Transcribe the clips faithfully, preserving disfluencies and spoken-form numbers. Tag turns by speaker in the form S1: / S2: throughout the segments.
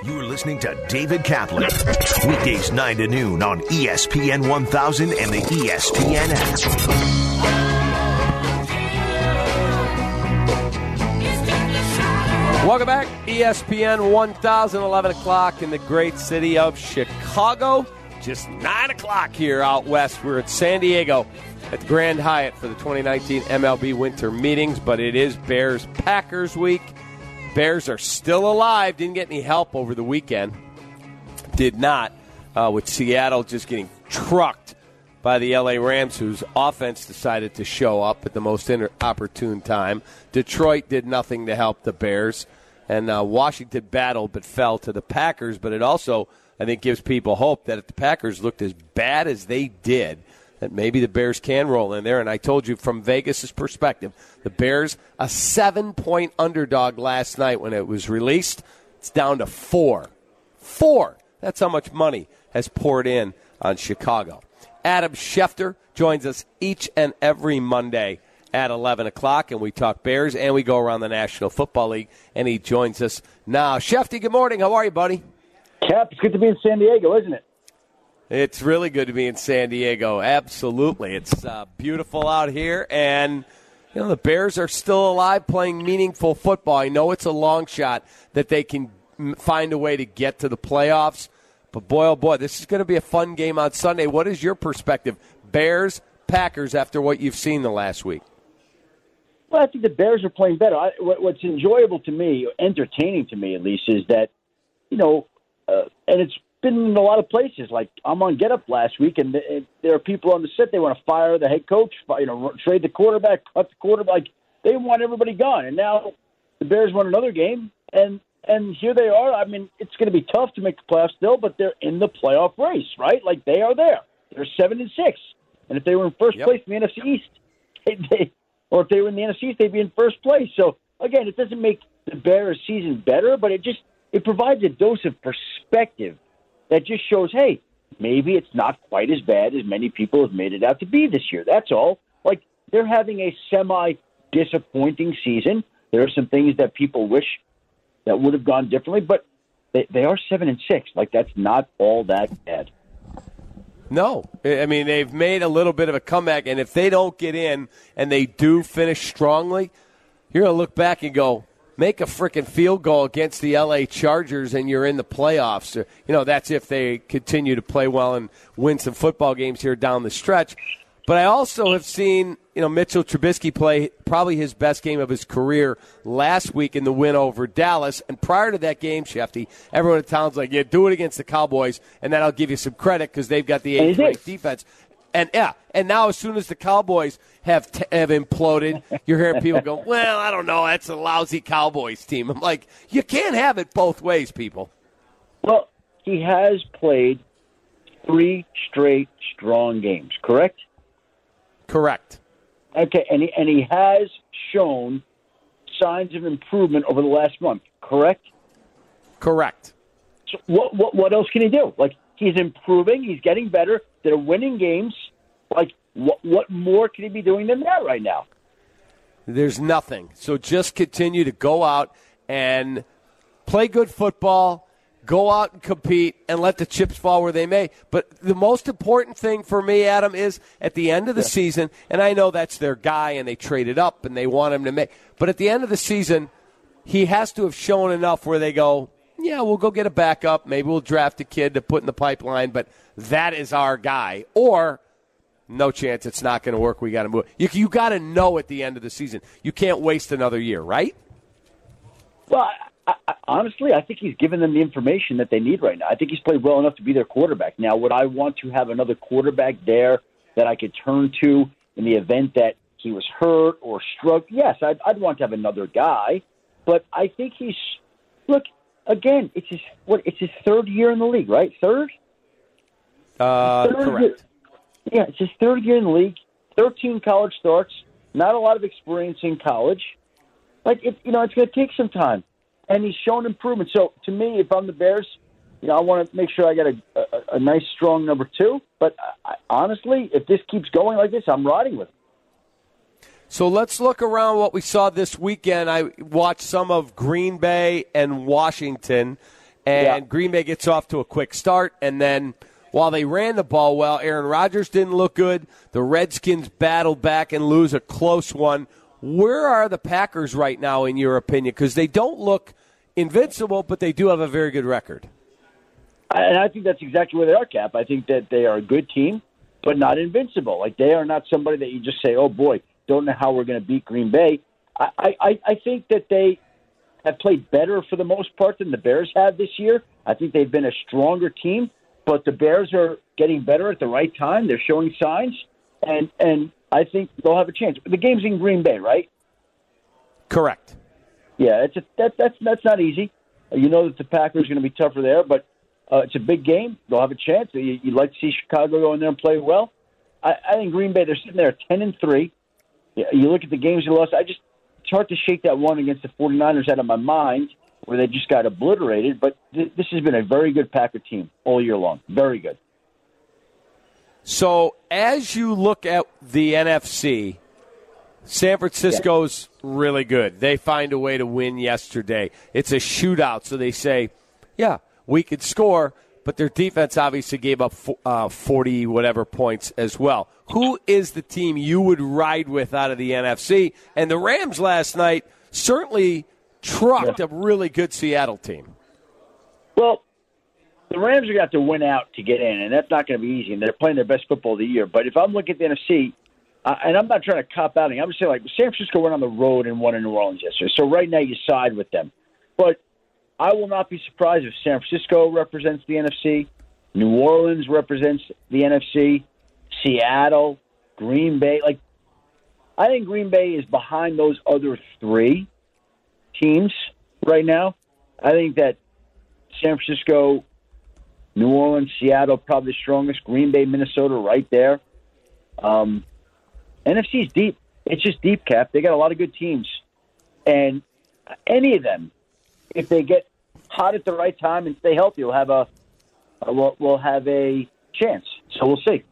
S1: You're listening to David Kaplan. Weekdays nine to noon on E S P N one thousand and the E S P N app.
S2: Welcome back. E S P N one thousand, eleven o'clock in the great city of Chicago. Just nine o'clock here out west. We're at San Diego at the Grand Hyatt for the twenty nineteen M L B Winter Meetings, but it is Bears-Packers week. Bears are still alive. Didn't get any help over the weekend. Did not, uh, with Seattle just getting trucked by the L A Rams, whose offense decided to show up at the most inopportune time. Detroit did nothing to help the Bears. And uh, Washington battled but fell to the Packers. But it also, I think, gives people hope that if the Packers looked as bad as they did, that maybe the Bears can roll in there. And I told you from Vegas' perspective, the Bears, a seven-point underdog last night when it was released. It's down to four. Four. That's how much money has poured in on Chicago. Adam Schefter joins us each and every Monday at eleven o'clock, and we talk Bears, and we go around the National Football League, and he joins us now. Schefty, good morning. How are you, buddy?
S3: Cap, it's good to be in San Diego, isn't it?
S2: It's really good to be in San Diego. Absolutely. It's uh, beautiful out here, and you know the Bears are still alive playing meaningful football. I know it's a long shot that they can find a way to get to the playoffs, but boy, oh boy, this is going to be a fun game on Sunday. What is your perspective, Bears, Packers, after what you've seen the last week?
S3: Well, I think the Bears are playing better. I, what, what's enjoyable to me, entertaining to me at least, is that, you know, uh, and it's been in a lot of places. Like, I'm on Get Up last week, and th- there are people on the set, they want to fire the head coach, you know, trade the quarterback, cut the quarterback. Like, they want everybody gone. And now the Bears won another game, and and here they are. I mean, it's going to be tough to make the playoffs still, but they're in the playoff race, right? Like, they are there. They're seven and six. And if they were in first yep. place in the N F C East, they, they or if they were in the N F C East, they'd be in first place. So, again, it doesn't make the Bears season better, but it just it provides a dose of perspective that just shows, hey, maybe it's not quite as bad as many people have made it out to be this year. That's all. Like, they're having a semi-disappointing season. There are some things that people wish that would have gone differently, but they, they are seven and six. Like, that's not all that bad.
S2: No. I mean, they've made a little bit of a comeback, and if they don't get in and they do finish strongly, you're going to look back and go, make a freaking field goal against the L A Chargers and you're in the playoffs. You know, that's if they continue to play well and win some football games here down the stretch. But I also have seen, you know, Mitchell Trubisky play probably his best game of his career last week in the win over Dallas. And prior to that game, Shefty, everyone in town's like, yeah, do it against the Cowboys, and then I'll give you some credit because they've got the eighth-ranked defense. And yeah, and now as soon as the Cowboys have t- have imploded, you're hearing people go, well, I don't know, that's a lousy Cowboys team. I'm like, you can't have it both ways, people.
S3: Well, he has played three straight strong games, correct?
S2: Correct.
S3: Okay, and he, and he has shown signs of improvement over the last month, correct?
S2: Correct.
S3: So what what what else can he do? Like, he's improving, he's getting better, they're winning games. Like, what what more can he be doing than that right now?
S2: There's nothing. So just continue to go out and play good football, go out and compete, and let the chips fall where they may. But the most important thing for me, Adam, is at the end of the yeah. season, and I know that's their guy and they traded up and they want him to make, but at the end of the season, he has to have shown enough where they go, yeah, we'll go get a backup. Maybe we'll draft a kid to put in the pipeline, but that is our guy. Or, no chance, it's not going to work. We got to move. You, you got to know at the end of the season. You can't waste another year, right?
S3: Well, I, I, honestly, I think he's given them the information that they need right now. I think he's played well enough to be their quarterback. Now, would I want to have another quarterback there that I could turn to in the event that he was hurt or struck? Yes, I'd, I'd want to have another guy. But I think he's – look, again, it's his what? It's his third year in the league, right? Third?
S2: Uh,
S3: third
S2: correct.
S3: Year. Yeah, it's his third year in the league, thirteen college starts, not a lot of experience in college. Like, it, you know, it's going to take some time. And he's shown improvement. So, to me, if I'm the Bears, you know, I want to make sure I got a, a, a nice, strong number two. But I, honestly, if this keeps going like this, I'm riding with him.
S2: So let's look around what we saw this weekend. I watched some of Green Bay and Washington, and
S3: yeah.
S2: Green Bay gets off to a quick start, and then while they ran the ball well, Aaron Rodgers didn't look good. The Redskins battled back and lose a close one. Where are the Packers right now, in your opinion? Because they don't look invincible, but they do have a very good record.
S3: And I think that's exactly where they are, Cap. I think that they are a good team, but not invincible. Like, they are not somebody that you just say, oh, boy, don't know how we're going to beat Green Bay. I, I, I think that they have played better for the most part than the Bears have this year. I think they've been a stronger team, but the Bears are getting better at the right time. They're showing signs, and, and I think they'll have a chance. The game's in Green Bay, right?
S2: Correct.
S3: Yeah, it's a, that, that's, that's not easy. You know that the Packers are going to be tougher there, but Uh, it's a big game. They'll have a chance. You, you'd like to see Chicago go in there and play well. I, I think Green Bay, they're sitting there ten and three. You, you look at the games they lost. I just it's hard to shake that one against the 49ers out of my mind, where they just got obliterated. But th- this has been a very good Packer team all year long. Very good.
S2: So as you look at the N F C, San Francisco's yeah. really good. They find a way to win yesterday. It's a shootout, so they say, yeah, we could score, but their defense obviously gave up uh, forty whatever points as well. Who is the team you would ride with out of the N F C? And the Rams last night certainly trucked yeah. a really good Seattle team.
S3: Well, the Rams are going to have to win out to get in, and that's not going to be easy, and they're playing their best football of the year. But if I'm looking at the N F C, uh, and I'm not trying to cop outing, I'm just saying, like, San Francisco went on the road and won in New Orleans yesterday, so right now you side with them. But I will not be surprised if San Francisco represents the N F C, New Orleans represents the N F C, Seattle, Green Bay. Like, I think Green Bay is behind those other three teams right now. I think that San Francisco, New Orleans, Seattle, probably the strongest. Green Bay, Minnesota, right there. Um, N F C is deep. It's just deep, Cap. They got a lot of good teams. And any of them, if they get hot at the right time and stay healthy, we'll have a we'll, we'll have a chance. So we'll see.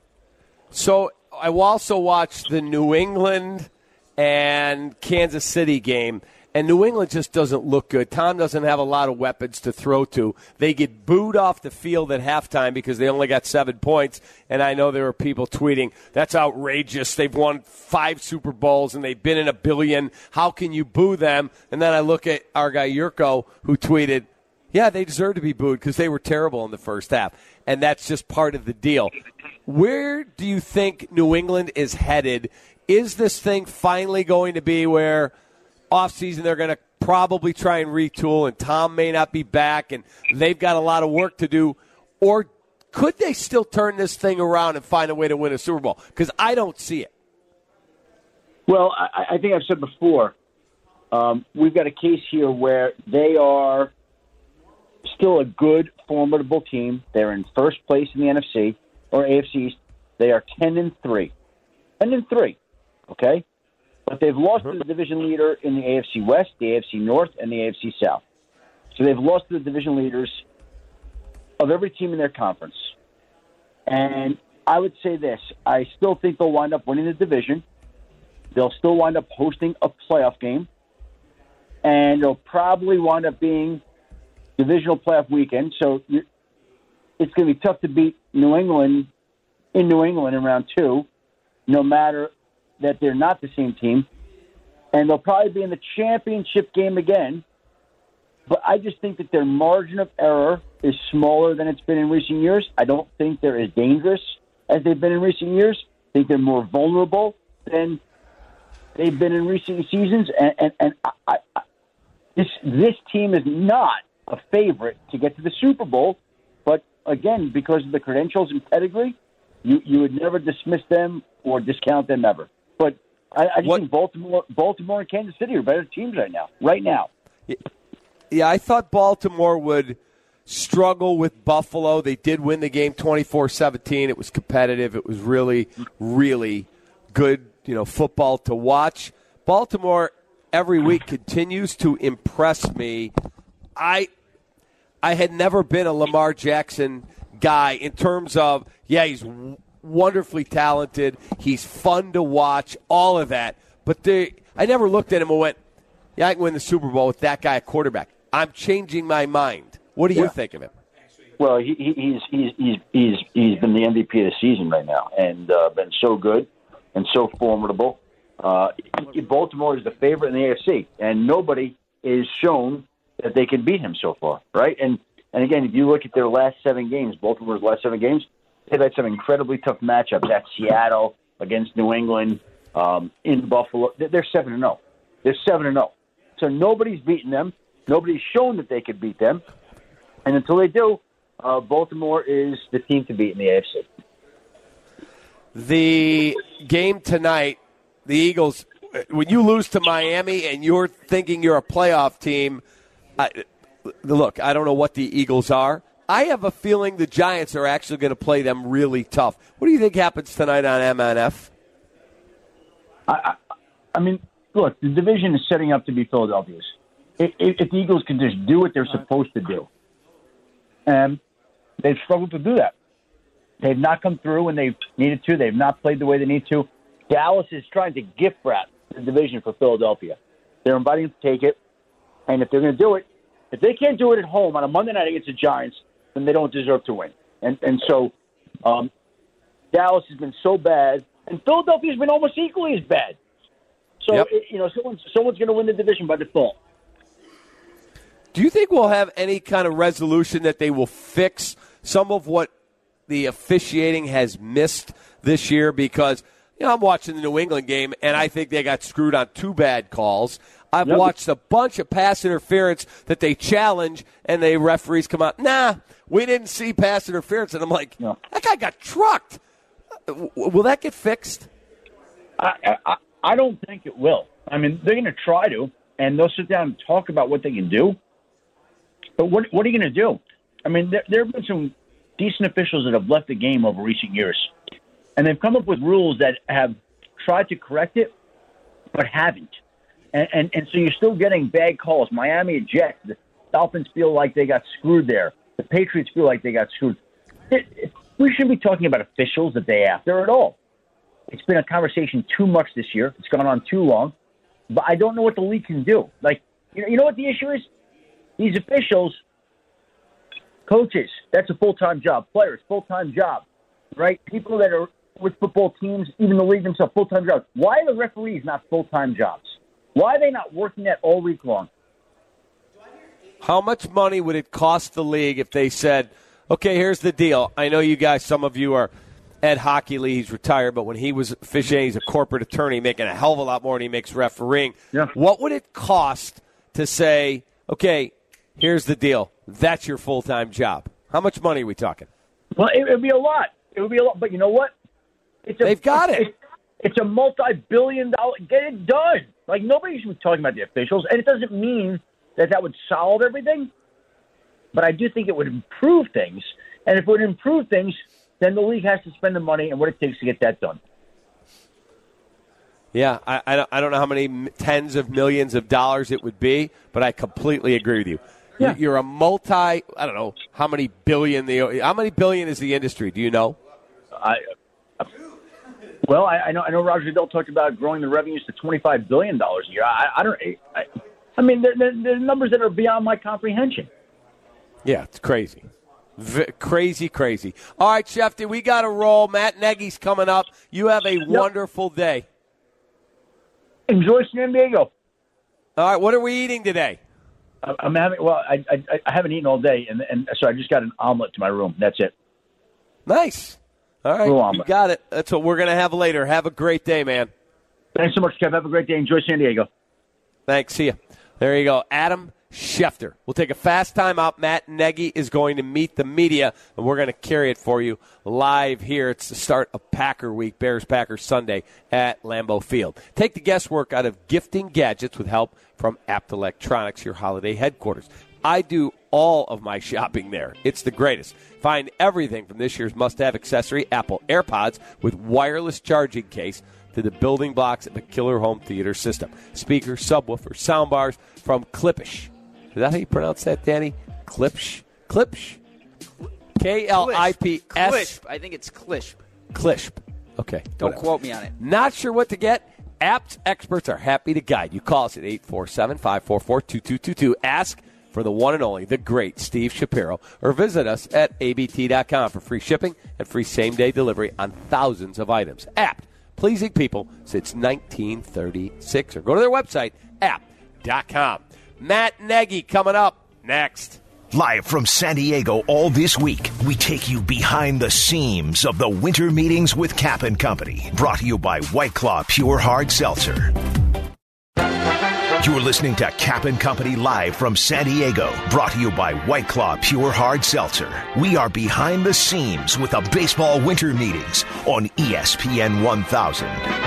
S2: So I also watched the New England and Kansas City game, and New England just doesn't look good. Tom doesn't have a lot of weapons to throw to. They get booed off the field at halftime because they only got seven points, and I know there were people tweeting, that's outrageous. They've won five Super Bowls, and they've been in a billion. How can you boo them? And then I look at our guy Yurko, who tweeted, yeah, they deserve to be booed because they were terrible in the first half, and that's just part of the deal. Where do you think New England is headed? Is this thing finally going to be where offseason they're going to probably try and retool, and Tom may not be back, and they've got a lot of work to do? Or could they still turn this thing around and find a way to win a Super Bowl? Because I don't see it.
S3: Well, I, I think I've said before, um, we've got a case here where they are still a good, formidable team. They're in first place in the N F C, or A F C East. They are ten and three. ten and three, okay? But they've lost to the division leader in the A F C West, the A F C North, and the A F C South. So they've lost to the division leaders of every team in their conference. And I would say this. I still think they'll wind up winning the division. They'll still wind up hosting a playoff game. And it'll probably wind up being divisional playoff weekend. So you're, it's going to be tough to beat New England in New England in round two, no matter that they're not the same team. And they'll probably be in the championship game again. But I just think that their margin of error is smaller than it's been in recent years. I don't think they're as dangerous as they've been in recent years. I think they're more vulnerable than they've been in recent seasons. And, and, and I, I, this this team is not a favorite to get to the Super Bowl. But, again, because of the credentials and pedigree, you, you would never dismiss them or discount them ever. But I, I just what? think Baltimore, Baltimore and Kansas City are better teams right now. Right now.
S2: Yeah, I thought Baltimore would struggle with Buffalo. They did win the game twenty-four seventeen. It was competitive. It was really, really good, you know, football to watch. Baltimore every week continues to impress me. I I had never been a Lamar Jackson guy in terms of, yeah, he's wonderfully talented. He's fun to watch, all of that. But they, I never looked at him and went, yeah, I can win the Super Bowl with that guy at quarterback. I'm changing my mind. What do you
S3: Yeah.
S2: think of him?
S3: Well, he, he, he's he's he's he's he's been the M V P of the season right now, and uh, been so good and so formidable. Uh, Baltimore is the favorite in the A F C, and nobody is shown that they can beat him so far, right? And and again, if you look at their last seven games, Baltimore's last seven games, they've had some incredibly tough matchups at Seattle, against New England, um, in Buffalo. They're seven and zero. They're seven and zero. So nobody's beaten them. Nobody's shown that they could beat them, and until they do. Uh, Baltimore is the team to beat in the A F C.
S2: The game tonight, the Eagles, when you lose to Miami and you're thinking you're a playoff team, I, look, I don't know what the Eagles are. I have a feeling the Giants are actually going to play them really tough. What do you think happens tonight on M N F?
S3: I, I, I mean, look, the division is setting up to be Philadelphia's. If, if, if the Eagles can just do what they're supposed to do, and they've struggled to do that. They've not come through when they've needed to. They've not played the way they need to. Dallas is trying to gift wrap the division for Philadelphia. They're inviting them to take it, and if they're going to do it, if they can't do it at home on a Monday night against the Giants, then they don't deserve to win. And and so um, Dallas has been so bad, and Philadelphia's been almost equally as bad. So
S2: Yep.
S3: it, you know, someone's someone's going to win the division by default.
S2: Do you think we'll have any kind of resolution that they will fix some of what the officiating has missed this year? Because, you know, I'm watching the New England game, and I think they got screwed on two bad calls. I've
S3: Yep.
S2: watched a bunch of pass interference that they challenge, and the referees come out, nah, we didn't see pass interference. And I'm like,
S3: No.
S2: that guy got trucked. W- Will that get fixed?
S3: I, I I don't think it will. I mean, they're going to try to, and they'll sit down and talk about what they can do. But what what are you going to do? I mean, there, there have been some decent officials that have left the game over recent years, and they've come up with rules that have tried to correct it, but haven't. And and, and so you're still getting bad calls. Miami eject. The Dolphins feel like they got screwed there. The Patriots feel like they got screwed. It, it, we shouldn't be talking about officials the day after at all. It's been a conversation too much this year. It's gone on too long. But I don't know what the league can do. Like, you know, you know what the issue is? These officials, coaches, that's a full-time job. Players, full-time job, right? People that are with football teams, even the league themselves, full-time jobs. Why are the referees not full-time jobs? Why are they not working that all week long?
S2: How much money would it cost the league if they said, okay, here's the deal. I know you guys, some of you are Ed Hockley, he's retired, but when he was officiating, he's a corporate attorney making a hell of a lot more than he makes refereeing.
S3: Yeah.
S2: What would it cost to say, okay, here's the deal. That's your full-time job. How much money are we talking?
S3: Well, it would be a lot. It would be a lot. But you know what? It's a,
S2: They've got
S3: it's,
S2: it.
S3: It's, it's a multi-billion dollar. Get it done. Like, nobody should be talking about the officials. And it doesn't mean that that would solve everything. But I do think it would improve things. And if it would improve things, then the league has to spend the money and what it takes to get that done.
S2: Yeah, I, I, don't, I don't know how many m- tens of millions of dollars it would be, but I completely agree with you.
S3: Yeah.
S2: You're a multi, I don't know, how many billion, the how many billion is the industry? Do you know?
S3: I, well, I, I know I know Roger Goodell talked about growing the revenues to twenty-five billion dollars a year. I, I don't I, I mean, they're, they're, they're numbers that are beyond my comprehension.
S2: Yeah, it's crazy. V- crazy, crazy. All right, Shefty, we got to roll. Matt Nagy's coming up. You have a wonderful day.
S3: Enjoy San Diego.
S2: All right, what are we eating today?
S3: I'm having, well, I, I I haven't eaten all day, and and so I just got an omelet to my room. That's it.
S2: Nice. All right,
S3: Little omelet.
S2: you got it. That's what we're going to have later. Have a great day, man.
S3: Thanks so much, Kev. Have a great day. Enjoy San Diego.
S2: Thanks. See you. There you go. Adam Schefter. We'll take a fast time out. Matt Nagy is going to meet the media, and we're going to carry it for you live here. It's the start of Packer Week, Bears-Packers Sunday at Lambeau Field. Take the guesswork out of gifting gadgets with help from Apt Electronics, your holiday headquarters. I do all of my shopping there. It's the greatest. Find everything from this year's must-have accessory, Apple AirPods with wireless charging case, to the building blocks of a killer home theater system. Speakers, subwoofers, soundbars from Klipsch. Is that how you pronounce that, Danny? Klipsch? Klipsch? K L I P S.
S4: Klishp. I think it's Klishp.
S2: Klishp. Okay.
S4: Don't
S2: whatever.
S4: quote me on it.
S2: Not sure what to get? Apt experts are happy to guide you. Call us at eight four seven, five four four, two two two two. Ask for the one and only, the great Steve Shapiro, or visit us at A B T dot com for free shipping and free same-day delivery on thousands of items. Apt, pleasing people since nineteen thirty-six. Or go to their website, apt dot com. Matt Nagy coming up next.
S1: Live from San Diego all this week, we take you behind the seams of the winter meetings with Cap and Company. Brought to you by White Claw Pure Hard Seltzer. You're listening to Cap and Company live from San Diego. Brought to you by White Claw Pure Hard Seltzer. We are behind the seams with the baseball winter meetings on E S P N one thousand.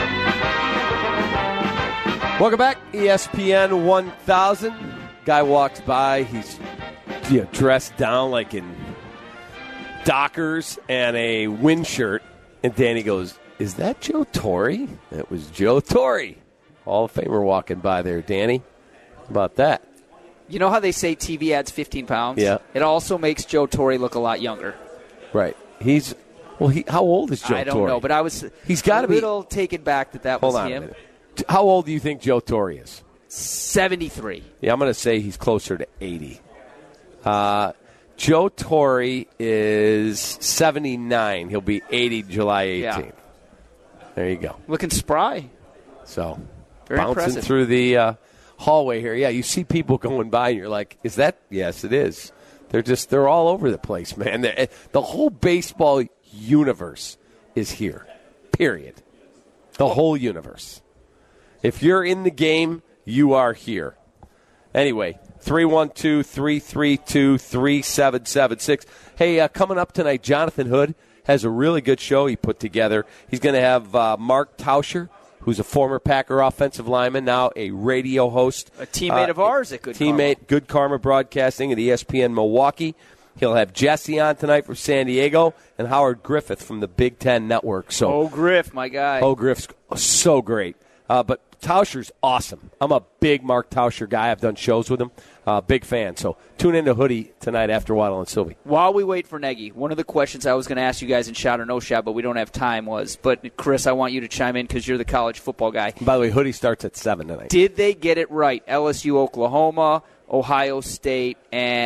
S2: Welcome back, E S P N one thousand. Guy walks by, he's you know, dressed down like in Dockers and a wind shirt. And Danny goes, is that Joe Torre? It was Joe Torre. Hall of Famer walking by there, Danny. How about that?
S4: You know how they say T V adds fifteen pounds?
S2: Yeah.
S4: It also makes Joe Torre look a lot younger.
S2: Right. He's, well, he, how old is Joe Torre?
S4: I don't
S2: Torre?
S4: know, but I was
S2: He's gotta
S4: a
S2: be,
S4: little taken back that that
S2: hold
S4: was
S2: on
S4: him.
S2: A minute. How old do you think Joe Torre is?
S4: seventy-three.
S2: Yeah, I'm going to say he's closer to eighty. Uh, Joe Torre is seventy-nine. He'll be eighty July eighteenth. Yeah. There you go.
S4: Looking spry.
S2: So,
S4: Very
S2: bouncing
S4: impressive.
S2: through the uh, hallway here. Yeah, you see people going by, and you're like, is that? Yes, it is. They're just, they're all over the place, man. They're, the whole baseball universe is here, period. The whole universe. If you're in the game, you are here. Anyway, three one two, three three two, three seven seven six. Hey, uh, coming up tonight, Jonathan Hood has a really good show he put together. He's going to have uh, Mark Tauscher, who's a former Packer offensive lineman, now a radio host.
S4: A teammate uh, of ours at Good Karma.
S2: Teammate, Good Karma Broadcasting at E S P N Milwaukee. He'll have Jesse on tonight from San Diego and Howard Griffith from the Big Ten Network. So,
S4: oh, Griff, my guy.
S2: Oh, Griff's so great. Uh, but Tauscher's awesome. I'm a big Mark Tauscher guy. I've done shows with him. Uh, big fan. So tune in to Hoodie tonight after Waddle and Sylvie.
S4: While we wait for Nagy, one of the questions I was going to ask you guys in Shot or No Shot, but we don't have time was, but Chris, I want you to chime in because you're the college football guy.
S2: By the way, Hoodie starts at seven tonight.
S4: Did they get it right? L S U, Oklahoma, Ohio State,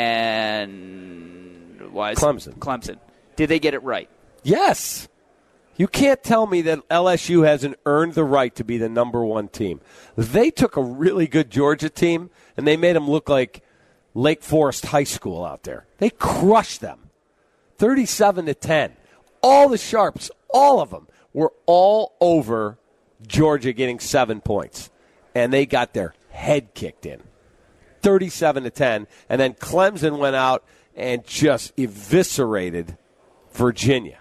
S4: and why is
S2: Clemson.
S4: Clemson. Did they get it right?
S2: Yes. You can't tell me that L S U hasn't earned the right to be the number one team. They took a really good Georgia team, and they made them look like Lake Forest High School out there. They crushed them, thirty-seven to ten. All the Sharps, all of them, were all over Georgia getting seven points, and they got their head kicked in, thirty-seven to ten. And then Clemson went out and just eviscerated Virginia.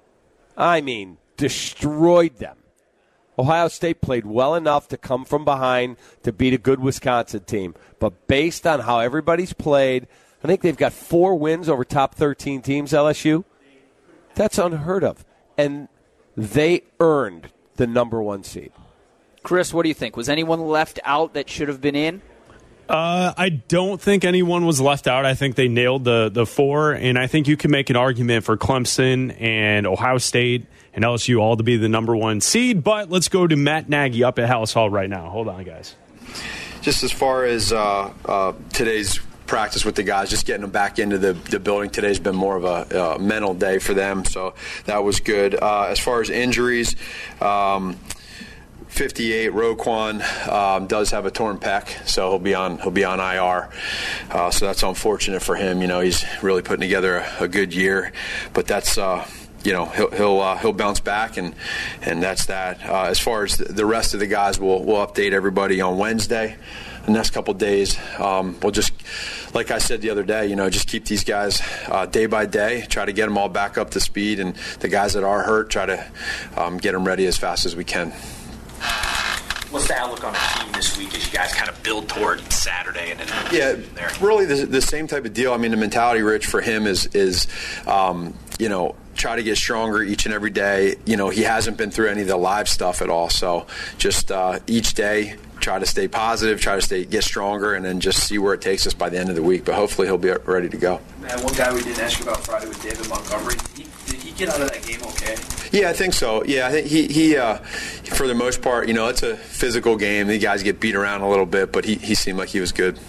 S2: I mean, destroyed them. Ohio State played well enough to come from behind to beat a good Wisconsin team. But based on how everybody's played, I think they've got four wins over top thirteen teams, L S U. That's unheard of. And they earned the number one seed.
S4: Chris, what do you think? Was anyone left out that should have been in?
S5: Uh, I don't think anyone was left out. I think they nailed the, the four, and I think you can make an argument for Clemson and Ohio State and L S U all to be the number one seed. But let's go to Matt Nagy up at House Hall right now. Hold on, guys.
S6: Just as far as uh, uh, today's practice with the guys, just getting them back into the, the building. Today's been more of a uh, mental day for them, so that was good. Uh, as far as injuries, um, fifty-eight, Roquan um, does have a torn pec, so he'll be on he'll be on I R. Uh, so that's unfortunate for him. You know, he's really putting together a, a good year, but that's uh, you know he'll he'll uh, he'll bounce back, and and that's that. Uh, as far as the rest of the guys, we'll we'll update everybody on Wednesday. The next couple of days, um, we'll just, like I said the other day, you know, just keep these guys uh, day by day, try to get them all back up to speed, and the guys that are hurt, try to um, get them ready as fast as we can.
S7: What's the outlook on the team this week as you guys kind of build toward Saturday and then
S6: yeah,
S7: there?
S6: Really the, the same type of deal. I mean, the mentality, Rich, for him is is um, you know, try to get stronger each and every day. You know, he hasn't been through any of the live stuff at all, so just uh, each day try to stay positive, try to stay get stronger, and then just see where it takes us by the end of the week. But hopefully he'll be ready to go.
S7: Man, one guy we didn't ask you about Friday was David Montgomery. He, did he get out of that game okay?
S6: Yeah, I think so. Yeah, I think he, he uh, for the most part, you know, it's a physical game. The guys get beat around a little bit, but he, he seemed like he was good.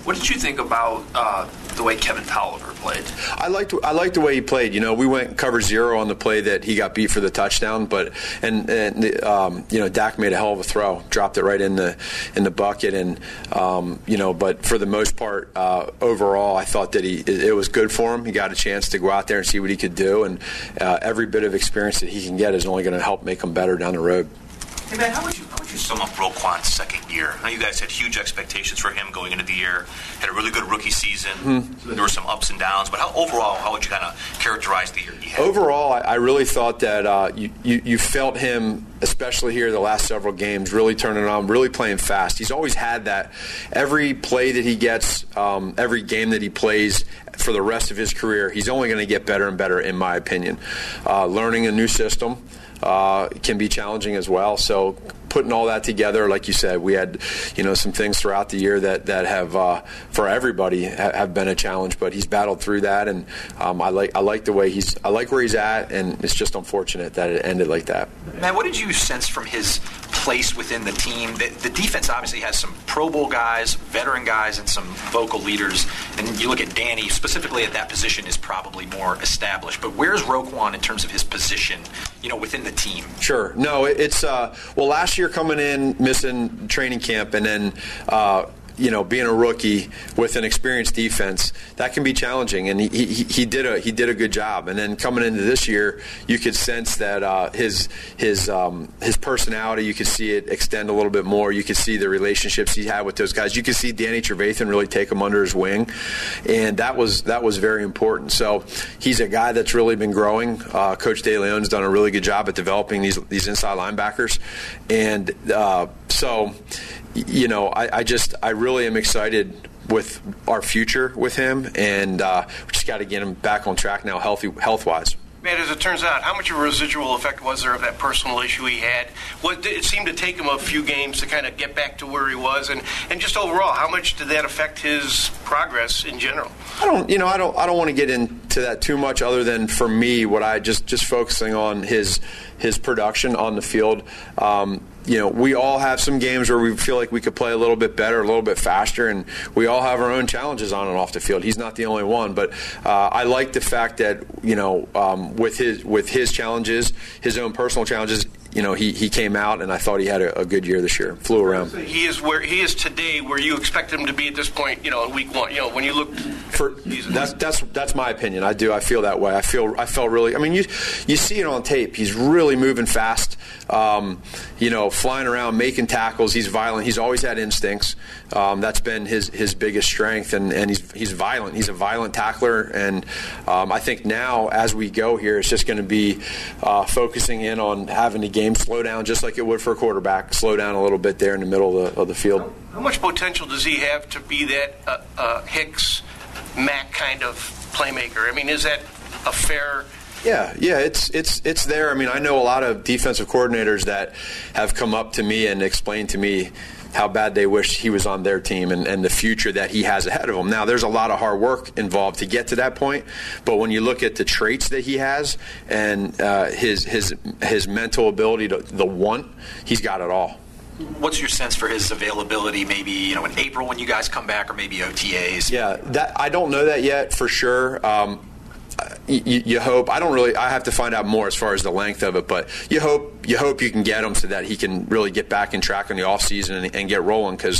S7: What did you think about uh, the way Kevin Tolliver played?
S6: I liked I liked the way he played. You know, we went cover zero on the play that he got beat for the touchdown, but and and um, you know, Dak made a hell of a throw, dropped it right in the in the bucket, and um, you know, but for the most part, uh, overall, I thought that he it, it was good for him. He got a chance to go out there and see what he could do, and uh, every bit of experience that he can get is only going to help make him better down the road.
S7: Hey, man, how would you how would you sum up Roquan's second year? I know you guys had huge expectations for him going into the year. Had a really good rookie season. Mm-hmm. There were some ups and downs, but how overall, how would you kind of characterize the year he had?
S6: Overall, I, I really thought that uh, you, you you felt him, especially here the last several games, really turning it on, really playing fast. He's always had that. Every play that he gets, um, every game that he plays for the rest of his career, he's only going to get better and better, in my opinion. Uh, learning a new system uh, can be challenging as well. So putting all that together, like you said, we had, you know, some things throughout the year that that have, uh, for everybody, ha- have been a challenge. But he's battled through that, and um, I like I like the way he's I like where he's at, and it's just unfortunate that it ended like that.
S7: Man, what did you sense from his place within the team? The, the defense obviously has some Pro Bowl guys, veteran guys, and some vocal leaders. And you look at Danny, specifically at that position, is probably more established. But where's Roquan in terms of his position, you know, within the team?
S6: Sure. No, it, it's uh, well, last year coming in, missing training camp, and then uh, you know, being a rookie with an experienced defense, that can be challenging. And he, he, he did a he did a good job. And then coming into this year, you could sense that uh, his his um, his personality, you could see it extend a little bit more. You could see the relationships he had with those guys. You could see Danny Trevathan really take him under his wing, and that was that was very important. So he's a guy that's really been growing. Uh, Coach DeLeon's done a really good job at developing these these inside linebackers, and uh, so. You know, I, I just I really am excited with our future with him, and uh, we just got to get him back on track now, healthy, health-wise.
S8: Man, as it turns out, how much of a residual effect was there of that personal issue he had? What, it seemed to take him a few games to kind of get back to where he was, and, and just overall, how much did that affect his progress in general?
S6: I don't, you know, I don't, I don't want to get into that too much. Other than for me, what I just, just focusing on his, his production on the field. Um, You know, we all have some games where we feel like we could play a little bit better, a little bit faster, and we all have our own challenges on and off the field. He's not the only one, but uh, I like the fact that, you know, um, with his with his challenges, his own personal challenges, you know, he, he came out, and I thought he had a, a good year this year. Flew around.
S8: He is where he is today, where you expect him to be at this point. You know, in week one. You know, when you look.
S6: For, that's that's that's my opinion. I do. I feel that way. I feel. I felt really. I mean, you you see it on tape. He's really moving fast. Um, you know, flying around, making tackles. He's violent. He's always had instincts. Um, that's been his, his biggest strength, and, and he's he's violent. He's a violent tackler, and um, I think now as we go here, it's just going to be uh, focusing in on having the game slow down, just like it would for a quarterback. Slow down a little bit there in the middle of the, of the field.
S8: How, how much potential does he have to be that uh, uh, Hicks, Mack kind of playmaker? I mean, is that a fair?
S6: Yeah, yeah, it's it's it's there. I mean, I know a lot of defensive coordinators that have come up to me and explained to me how bad they wish he was on their team and, and the future that he has ahead of him. Now, there's a lot of hard work involved to get to that point, but when you look at the traits that he has and uh, his his his mental ability to the want, he's got it all.
S7: What's your sense for his availability, maybe, you know, in April when you guys come back, or maybe O T As?
S6: Yeah, that I don't know that yet for sure. Um, You, you hope. I don't really. I have to find out more as far as the length of it, but you hope you hope you can get him so that he can really get back in track in the off season and, and get rolling. Because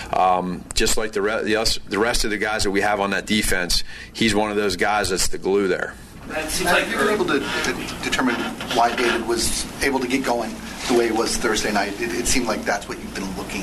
S6: um, just like the, re- the us, the rest of the guys that we have on that defense, he's one of those guys that's the glue there.
S9: It seems like you've been able to, to determine why David was able to get going the way he was Thursday night. It, it seemed like that's what you've been looking.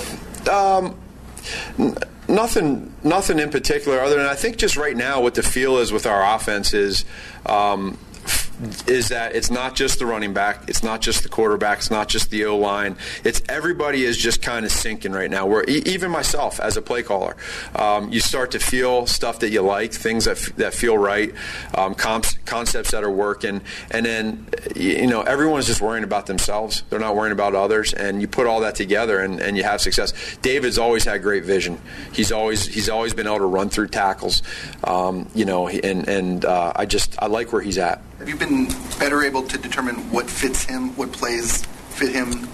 S6: Um, n- Nothing, nothing in particular. Other than I think just right now, what the feel is with our offense is, um, is that it's not just the running back, it's not just the quarterback, it's not just the O-line. It's everybody is just kind of sinking right now. Where e- even myself as a play caller, um, you start to feel stuff that you like, things that f- that feel right, um, comps, concepts that are working, and then you know everyone's just worrying about themselves. They're not worrying about others, and you put all that together, and, and you have success. David's always had great vision. He's always he's always been able to run through tackles, um, you know, and and uh, I just I like where he's at.
S9: Have you been better able to determine what fits him, what plays fit him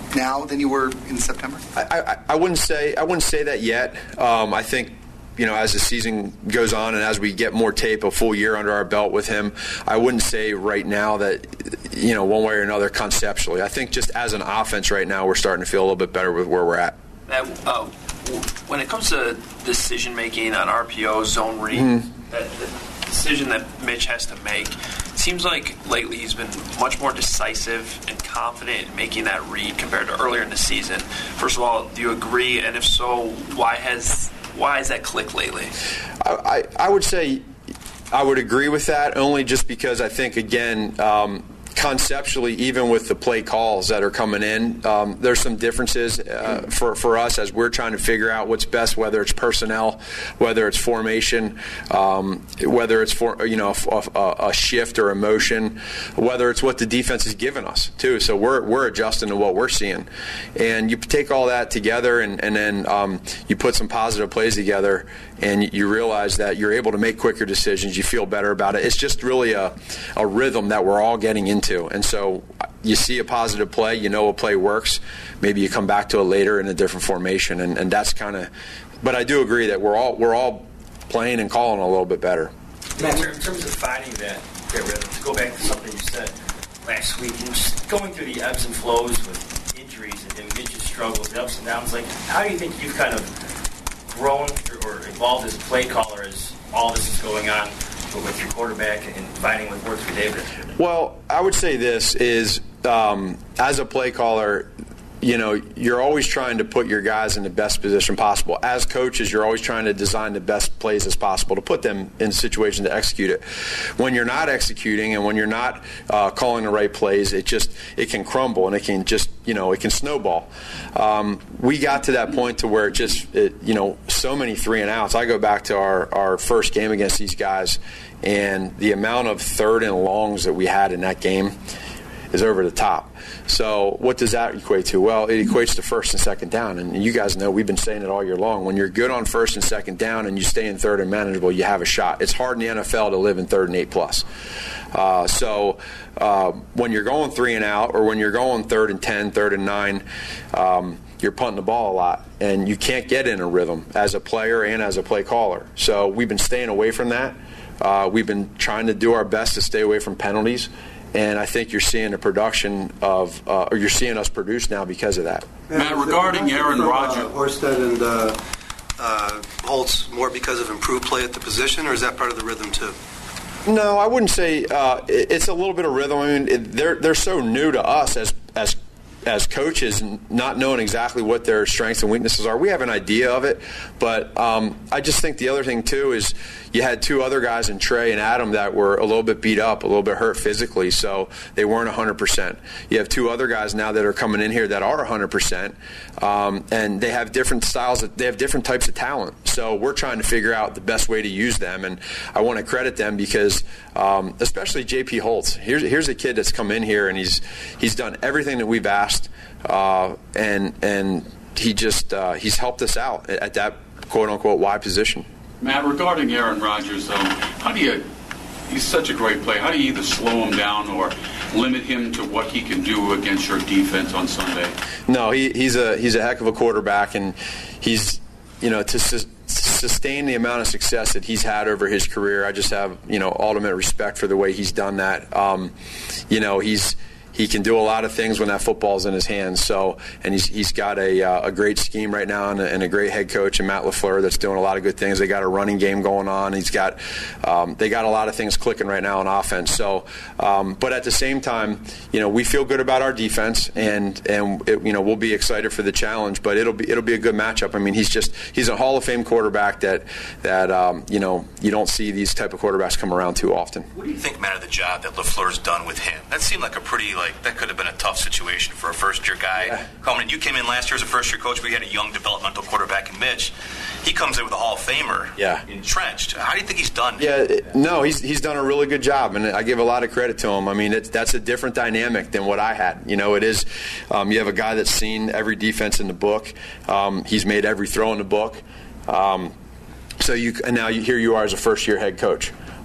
S9: now than you were in September?
S6: I, I, I wouldn't say I wouldn't say that yet. Um, I think, you know, as the season goes on and as we get more tape, a full year under our belt with him, I wouldn't say right now that, you know, one way or another conceptually. I think just as an offense right now, we're starting to feel a little bit better with where we're at.
S10: That, uh, when it comes to decision making on R P O, zone read,
S6: Mm-hmm.
S10: that, the decision that Mitch has to make, it seems like lately he's been much more decisive and confident in making that read compared to earlier in the season. First of all, do you agree? And if so, why has why has that clicked lately?
S6: I, I, I would say I would agree with that, only just because I think, again, um, conceptually, even with the play calls that are coming in, um, there's some differences uh, for, for us as we're trying to figure out what's best, whether it's personnel, whether it's formation, um, whether it's for, you know, a, a, a shift or a motion, whether it's what the defense is giving us too. So we're we're adjusting to what we're seeing, and you take all that together, and, and then um, you put some positive plays together, and you realize that you're able to make quicker decisions. You feel better about it. It's just really a, a rhythm that we're all getting into. And so you see a positive play, you know a play works. Maybe you come back to it later in a different formation, and, and that's kind of. But I do agree that we're all we're all playing and calling a little bit better.
S11: Matt, in terms of finding that, that rhythm, to go back to something you said last week, and just going through the ebbs and flows with injuries and, and Mitch's struggles, the ups and downs, like how do you think you've kind of grown or evolved as a play caller as all this is going on with your quarterback and finding what works for David?
S6: Well, I would say this is, um, as a play caller, you know, you're always trying to put your guys in the best position possible. As coaches, you're always trying to design the best plays as possible to put them in a situation to execute it. When you're not executing and when you're not uh, calling the right plays, it just it can crumble and it can just, you know, it can snowball. Um, we got to that point to where it just, it, you know, so many three and outs. I go back to our, our first game against these guys, and the amount of third and longs that we had in that game is over the top. So what does that equate to? Well, it equates to first and second down. And you guys know we've been saying it all year long. When you're good on first and second down and you stay in third and manageable, you have a shot. It's hard in the N F L to live in third and eight plus. Uh, so uh, when you're going three and out, or when you're going third and ten, third and nine, um, you're punting the ball a lot, and you can't get in a rhythm as a player and as a play caller. So we've been staying away from that. Uh, we've been trying to do our best to stay away from penalties. And I think you're seeing a production of, uh, or you're seeing us produce now because of that.
S12: Matt, regarding Aaron Rodgers.
S13: Uh, Horsted and uh, uh, Holtz more because of improved play at the position, or is that part of the rhythm too?
S6: No, I wouldn't say uh, it, it's a little bit of rhythm. I mean, it, they're they're so new to us as as as coaches, not knowing exactly what their strengths and weaknesses are. We have an idea of it, but um, I just think the other thing too is you had two other guys in Trey and Adam that were a little bit beat up, a little bit hurt physically, so they weren't one hundred percent. You have two other guys now that are coming in here that are one hundred percent, um, and they have different styles, they have different types of talent. So we're trying to figure out the best way to use them, and I want to credit them because, um, especially J P Holtz, here's, here's a kid that's come in here and he's he's done everything that we've asked, uh, and and he just uh, he's helped us out at that quote-unquote wide position.
S12: Matt, regarding Aaron Rodgers, though, how do you – he's such a great player. How do you either slow him down or limit him to what he can do against your defense on Sunday?
S6: No, he, he's a he's a heck of a quarterback, and he's, you know, to su- sustain the amount of success that he's had over his career, I just have, you know, ultimate respect for the way he's done that. Um, you know, he's – he can do a lot of things when that football's in his hands. So, and he's he's got a uh, a great scheme right now and a, and a great head coach in Matt LaFleur that's doing a lot of good things. They got a running game going on. He's got um, they got a lot of things clicking right now on offense. So, um, but at the same time, you know, we feel good about our defense, and and it, you know, we'll be excited for the challenge. But it'll be it'll be a good matchup. I mean, he's just he's a Hall of Fame quarterback that that um, you know, you don't see these type of quarterbacks come around too often.
S14: What do you think, Matt, of the job that LaFleur's done with him? That seemed like a pretty like. That could have been a tough situation for a first-year guy. Yeah. Coming in, you came in last year as a first-year coach, but you had a young developmental quarterback in Mitch. He comes in with a Hall of Famer,
S6: yeah,
S14: entrenched. How do you think he's done?
S6: Yeah, no, he's he's done a really good job, and I give a lot of credit to him. I mean, it's, that's a different dynamic than what I had. You know, it is. Um, you have a guy that's seen every defense in the book. Um, he's made every throw in the book. Um, so you and now you, here you are as a first-year head coach.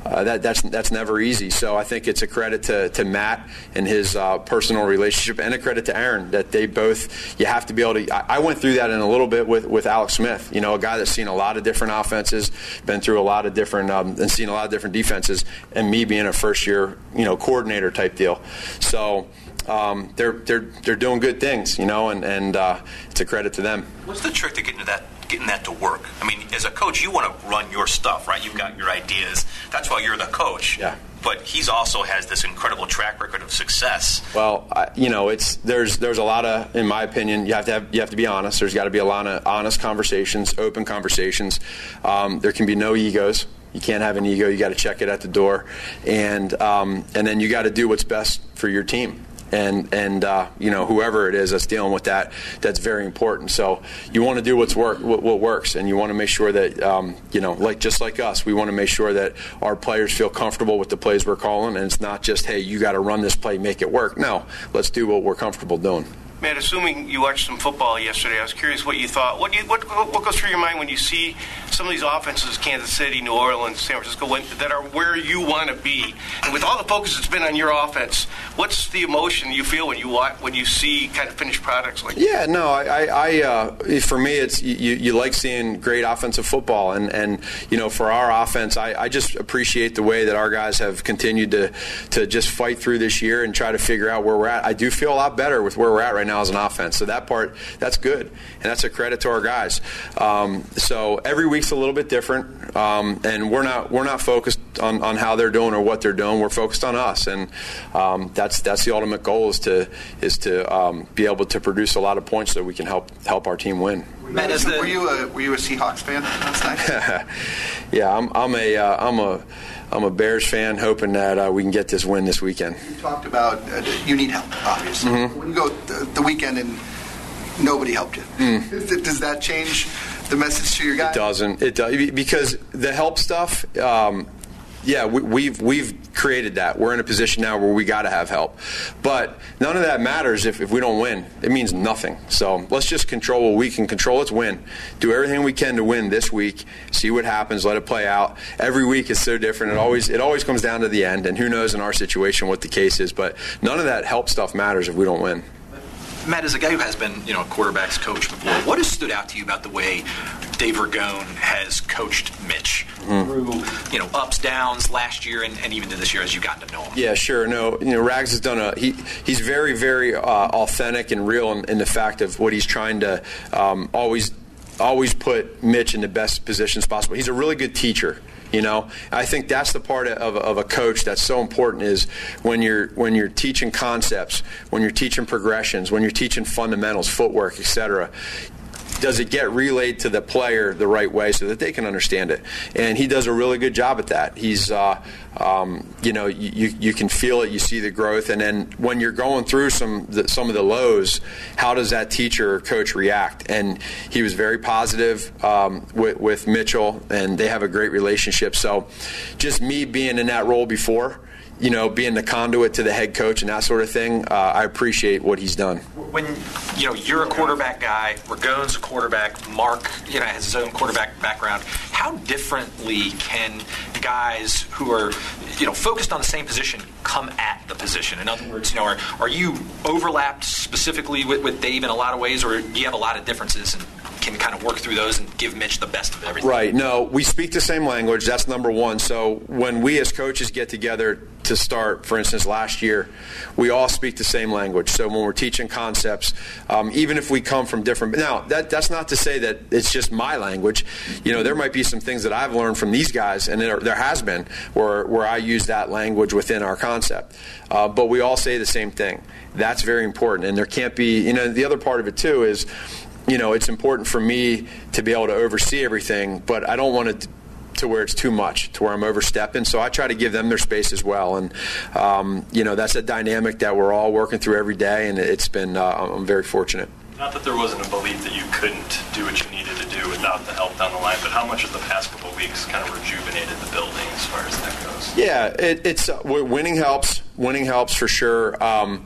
S6: uh, that that's that's never easy. So I think it's a credit to, to Matt and his uh, personal relationship, and a credit to Aaron that they both. You have to be able to. I, I went through that in a little bit with, with Alex Smith. You know, a guy that's seen a lot of different offenses, been through a lot of different um, and seen a lot of different defenses, and me being a first year you know coordinator type deal. So. Um, they're they're they're doing good things, you know, and and uh, it's a credit to them.
S14: What's the trick to getting to that, getting that to work? I mean, as a coach, you want to run your stuff, right? You've got your ideas. That's why you're the coach.
S6: Yeah.
S14: But he's also has this incredible track record of success.
S6: Well, I, you know, it's there's there's a lot of, in my opinion, you have to have you have to be honest. There's got to be a lot of honest conversations, open conversations. Um, there can be no egos. You can't have an ego. You got to check it at the door, and um, and then you got to do what's best for your team. And and uh, you know whoever it is that's dealing with that, that's very important. So you want to do what's work what, what works, and you want to make sure that um, you know like just like us, we want to make sure that our players feel comfortable with the plays we're calling, and it's not just hey you got to run this play, make it work. No, let's do what we're comfortable doing.
S8: Matt, assuming you watched some football yesterday, I was curious what you thought. What, do you, what what goes through your mind when you see some of these offenses, Kansas City, New Orleans, San Francisco, when, that are where you want to be? And with all the focus that's been on your offense, what's the emotion you feel when you watch, when you see kind of finished products like that?
S6: Yeah, no, I, I uh, for me, it's you, you like seeing great offensive football, and, and you know, for our offense, I, I just appreciate the way that our guys have continued to to just fight through this year and try to figure out where we're at. I do feel a lot better with where we're at right now as an offense. So that part, that's good, and that's a credit to our guys. Um, so every week's a little bit different, um, and we're not we're not focused on, on how they're doing or what they're doing. We're focused on us, and um, that's that's the ultimate goal is to is to um, be able to produce a lot of points so that we can help help our team win.
S9: Matt, is the, were you a were you a Seahawks fan last night?
S6: Yeah, I'm I'm a uh, I'm a I'm a Bears fan, hoping that uh, we can get this win this weekend.
S9: You talked about uh, you need help, obviously. Mm-hmm. When you go the, the weekend and nobody helped you, mm. does that change the message to your guys?
S6: It doesn't. It does because the help stuff. Um, Yeah, we, we've we've created that. We're in a position now where we got to have help, but none of that matters if, if we don't win. It means nothing. So let's just control what we can control. Let's win. Do everything we can to win this week. See what happens. Let it play out. Every week is so different. It always it always comes down to the end. And who knows in our situation what the case is. But none of that help stuff matters if we don't win.
S7: Matt, as a guy who has been, you know, a quarterback's coach before, what has stood out to you about the way Dave Ragone has coached Mitch mm-hmm. through, you know, ups, downs last year and, and even to this year as you've gotten to know him?
S6: Yeah, sure. No, you know, Rags has done a he. He's very, very uh, authentic and real in, in the fact of what he's trying to um, always, always put Mitch in the best positions possible. He's a really good teacher. You know, I think that's the part of, of a coach that's so important is when you're when you're teaching concepts, when you're teaching progressions, when you're teaching fundamentals, footwork, et cetera. Does it get relayed to the player the right way so that they can understand it? And he does a really good job at that. He's, uh, um, you know, you you can feel it, you see the growth, and then when you're going through some the, some of the lows, how does that teacher or coach react? And he was very positive um, with, with Mitchell, and they have a great relationship. So, just me being in that role before. You know, being the conduit to the head coach and that sort of thing, uh, I appreciate what he's done.
S7: When, you know, you're a quarterback guy, Ragone's a quarterback, Mark, you know, has his own quarterback background, how differently can guys who are, you know, focused on the same position come at the position? In other words, you know, are, are you overlapped specifically with, with Dave in a lot of ways, or do you have a lot of differences and can kind of work through those and give Mitch the best of everything?
S6: Right. No, we speak the same language. That's number one. So when we as coaches get together to start, for instance, last year, we all speak the same language. So when we're teaching concepts, um, even if we come from different – now, that, that's not to say that it's just my language. You know, there might be some things that I've learned from these guys, and there, there has been, where, where I use that language within our concept. Uh, but we all say the same thing. That's very important. And there can't be – you know, the other part of it, too, is – you know, it's important for me to be able to oversee everything, but I don't want it to where it's too much, to where I'm overstepping. So I try to give them their space as well. And, um, you know, that's a dynamic that we're all working through every day, and it's been, uh, I'm very fortunate.
S15: Not that there wasn't a belief that you couldn't do what you needed to do without the help down the line, but how much of the past couple of weeks kind of rejuvenated the building as far as that goes?
S6: Yeah, it, it's uh, winning helps. Winning helps for sure. Um,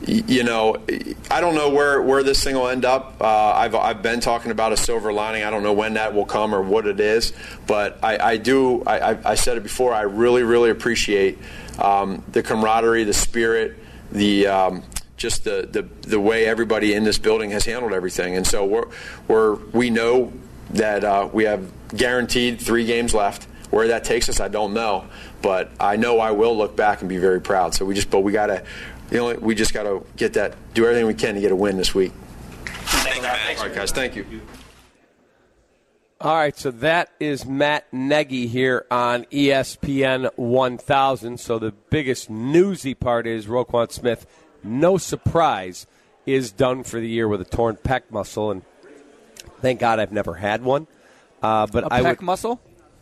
S6: you know, I don't know where, where this thing will end up. Uh, I've I've been talking about a silver lining. I don't know when that will come or what it is, but I, I do. I, I said it before. I really, really appreciate um, the camaraderie, the spirit, the um, just the, the the way everybody in this building has handled everything. And so we're we're we know that uh, we have guaranteed three games left. Where that takes us, I don't know, but I know I will look back and be very proud. So we just, but we gotta. The only, we just got to get that, do everything we can to get a win this week.
S14: Thank you, Matt.
S6: All right, guys, thank you.
S2: All right, so that is Matt Nagy here on E S P N one thousand. So the biggest newsy part is Roquan Smith, no surprise, is done for the year with a torn pec muscle, and thank God I've never had one. Uh, but
S4: a
S2: I
S4: pec
S2: would,
S4: muscle?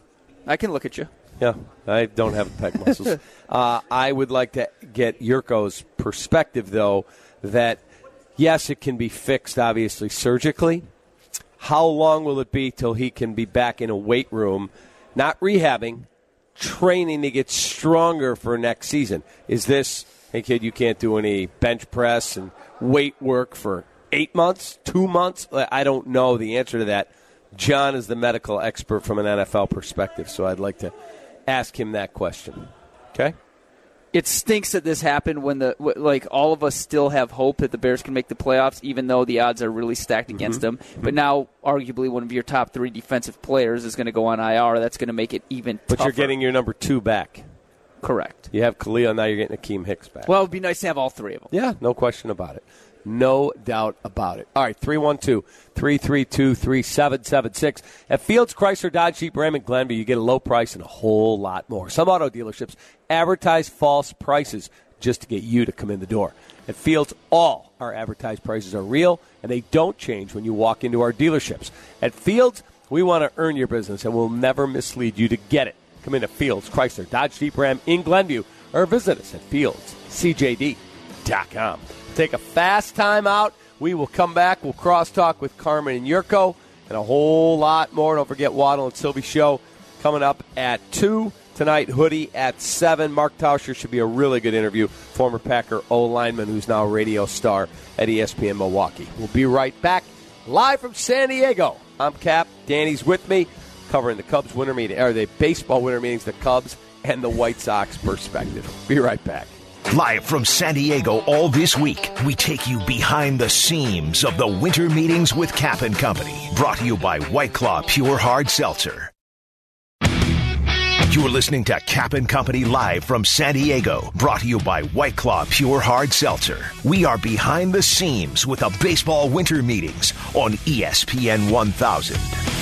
S4: I can look at you.
S2: Yeah, I don't have pec muscles. uh, I would like to get Yurko's perspective, though, that, yes, it can be fixed, obviously, surgically. How long will it be till he can be back in a weight room, not rehabbing, training to get stronger for next season? Is this, hey, kid, you can't do any bench press and weight work for eight months, two months? I don't know the answer to that. John is the medical expert from an N F L perspective, so I'd like to ask him that question. Okay?
S4: It stinks that this happened when the like all of us still have hope that the Bears can make the playoffs, even though the odds are really stacked against
S2: Mm-hmm.
S4: them. But now, arguably, one of your top three defensive players is going to go on I R. That's going to make it even
S2: But
S4: tougher.
S2: you're getting your number two back.
S4: Correct.
S2: You have Khalil, now you're getting Akeem Hicks back.
S4: Well, it would be nice to have all three of them.
S2: Yeah, no question about it. No doubt about it. All right, three one two, three three two, three seven seven six. At Fields, Chrysler, Dodge, Jeep, Ram, and Glenview, you get a low price and a whole lot more. Some auto dealerships advertise false prices just to get you to come in the door. At Fields, all our advertised prices are real, and they don't change when you walk into our dealerships. At Fields, we want to earn your business, and we'll never mislead you to get it. Come in to Fields, Chrysler, Dodge, Jeep, Ram in Glenview, or visit us at fields c j d dot com. Take a fast time out. We will come back. We'll crosstalk with Carmen and Yurko and a whole lot more. Don't forget Waddle and Sylvie show coming up at two. Tonight, Hoodie at seven. Mark Tauscher should be a really good interview. Former Packer O-lineman who's now a radio star at E S P N Milwaukee. We'll be right back. Live from San Diego. I'm Cap. Danny's with me covering the Cubs winter meeting, or the baseball winter meetings, the Cubs and the White Sox perspective. Be right back.
S1: Live from San Diego all this week, we take you behind the seams of the winter meetings with Cap and Company. Brought to you by White Claw Pure Hard Seltzer. You're listening to Cap and Company live from San Diego. Brought to you by White Claw Pure Hard Seltzer. We are behind the seams with the baseball winter meetings on E S P N one thousand.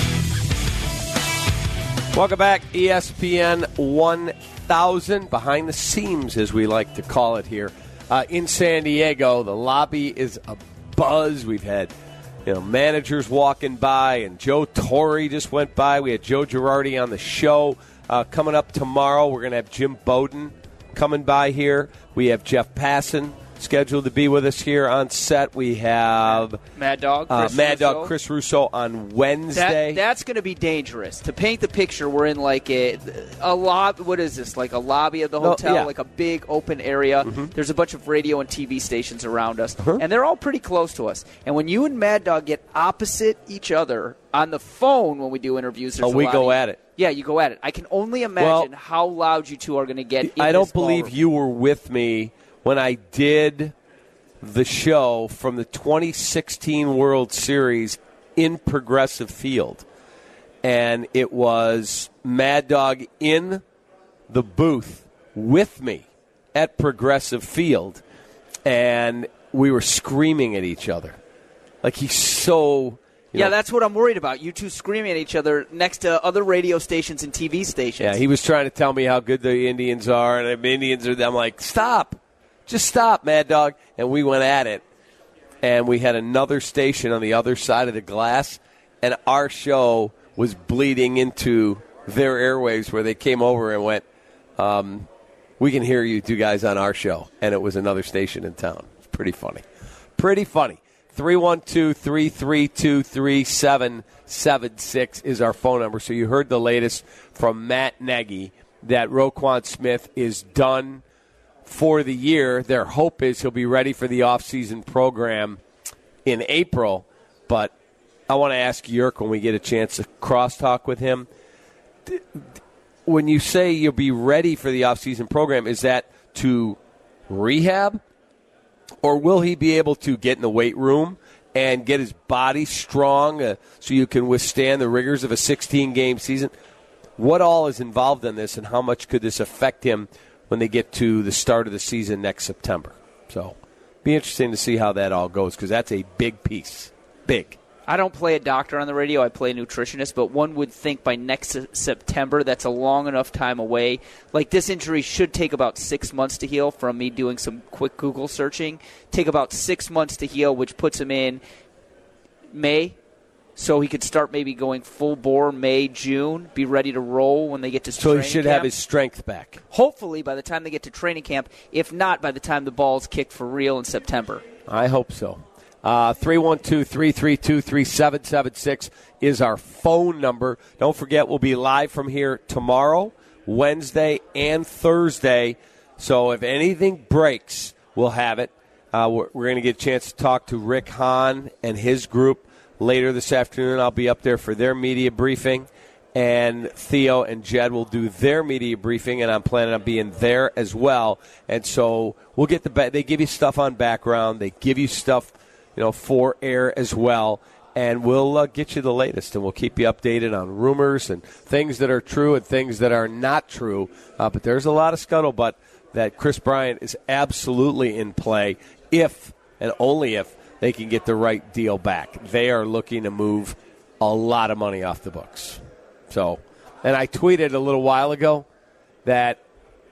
S2: Welcome back, E S P N one thousand, behind the seams, as we like to call it here. Uh, in San Diego, the lobby is a buzz. We've had you know managers walking by, and Joe Torre just went by. We had Joe Girardi on the show. Uh, coming up tomorrow, we're going to have Jim Bowden coming by here. We have Jeff Passan scheduled to be with us here on set. We have
S4: Mad Dog,
S2: uh,
S4: Chris
S2: Mad
S4: Russo.
S2: Dog Chris Russo on Wednesday.
S4: That, that's going to be dangerous. To paint the picture, we're in like a a lob. What is this? Like a lobby of the
S2: No,
S4: hotel,
S2: yeah.
S4: like a big open area.
S2: Mm-hmm.
S4: There's a bunch of radio and T V stations around us,
S2: Uh-huh.
S4: and they're all pretty close to us. And when you and Mad Dog get opposite each other on the phone when we do interviews, there's
S2: Oh,
S4: a
S2: we
S4: lot
S2: go
S4: of-
S2: at it.
S4: Yeah, you go at it. I can only imagine how loud you two are going to get. In
S2: I don't
S4: this
S2: believe
S4: ballroom.
S2: you were with me when I did the show from the twenty sixteen World Series in Progressive Field. And it was Mad Dog in the booth with me at Progressive Field. And we were screaming at each other. Like, he's so... You
S4: yeah,
S2: know,
S4: that's what I'm worried about. You two screaming at each other next to other radio stations and T V stations.
S2: Yeah, he was trying to tell me how good the Indians are, and the Indians are. I'm like, stop, just stop, Mad Dog. And we went at it, and we had another station on the other side of the glass, and our show was bleeding into their airwaves, where they came over and went, um, "We can hear you two guys on our show," and it was another station in town. It's pretty funny, pretty funny. three one two, three three two, three seven seven six is our phone number. So you heard the latest from Matt Nagy that Roquan Smith is done for the year. Their hope is he'll be ready for the offseason program in April. But I want to ask Yerk when we get a chance to crosstalk with him. When you say you'll be ready for the offseason program, is that to rehab? Or will he be able to get in the weight room and get his body strong uh, so you can withstand the rigors of a sixteen-game season? What all is involved in this, and how much could this affect him when they get to the start of the season next September? So be interesting to see how that all goes, because that's a big piece. Big.
S4: I don't play a doctor on the radio. I play a nutritionist, but one would think by next September, that's a long enough time away. Like, this injury should take about six months to heal from me doing some quick Google searching. Take about six months to heal, which puts him in May. So he could start maybe going full bore May, June, be ready to roll when they get to
S2: so
S4: training
S2: he should
S4: camp.
S2: have his strength back.
S4: Hopefully by the time they get to training camp, if not by the time the ball's kicked for real in September.
S2: I hope so. Uh, three one two, three three two, three seven seven six is our phone number. Don't forget, we'll be live from here tomorrow, Wednesday, and Thursday. So if anything breaks, we'll have it. Uh, we're we're going to get a chance to talk to Rick Hahn and his group later this afternoon. I'll be up there for their media briefing. And Theo and Jed will do their media briefing, and I'm planning on being there as well. And so we'll get the ba- – they give you stuff on background. They give you stuff – you know, for air as well, and we'll uh, get you the latest, and we'll keep you updated on rumors and things that are true and things that are not true. Uh, but there's a lot of scuttlebutt that Chris Bryant is absolutely in play if and only if they can get the right deal back. They are looking to move a lot of money off the books. So, and I tweeted a little while ago that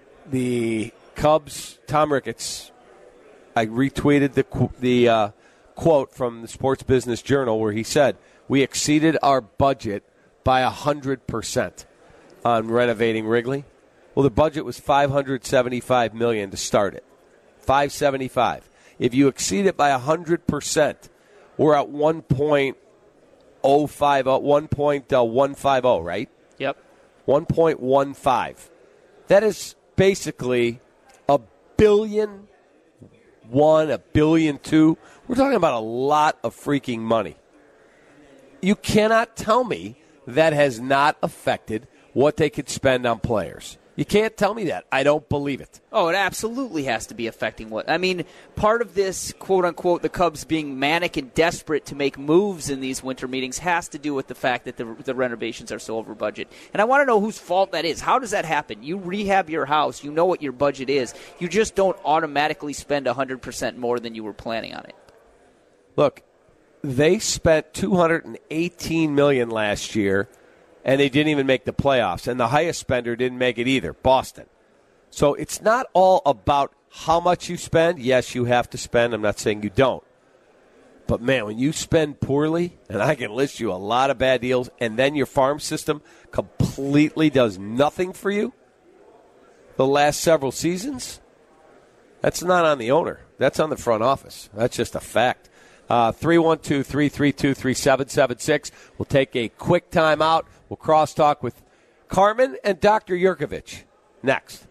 S2: the Cubs, Tom Ricketts, I retweeted the the uh, quote from the Sports Business Journal where he said, we exceeded our budget by one hundred percent on renovating Wrigley. Well, the budget was five hundred seventy-five million dollars to start it. five seventy-five. If you exceed it by one hundred percent, we're at one point oh five oh, one point one five oh, right?
S4: Yep.
S2: one point one five. That is basically a billion one, a billion two. We're talking about a lot of freaking money. You cannot tell me that has not affected what they could spend on players. You can't tell me that. I don't believe it.
S4: Oh, it absolutely has to be affecting what. I mean, part of this, quote unquote, the Cubs being manic and desperate to make moves in these winter meetings has to do with the fact that the, the renovations are so over budget. And I want to know whose fault that is. How does that happen? You rehab your house, you know what your budget is. You just don't automatically spend one hundred percent more than you were planning on it.
S2: Look, they spent two hundred eighteen million dollars last year, and they didn't even make the playoffs. And the highest spender didn't make it either, Boston. So it's not all about how much you spend. Yes, you have to spend. I'm not saying you don't. But, man, when you spend poorly, and I can list you a lot of bad deals, and then your farm system completely does nothing for you the last several seasons, that's not on the owner. That's on the front office. That's just a fact. Uh, three one two, three three two, three seven seven six. We'll take a quick time out. We'll crosstalk with Carmen and Doctor Yurkovich next.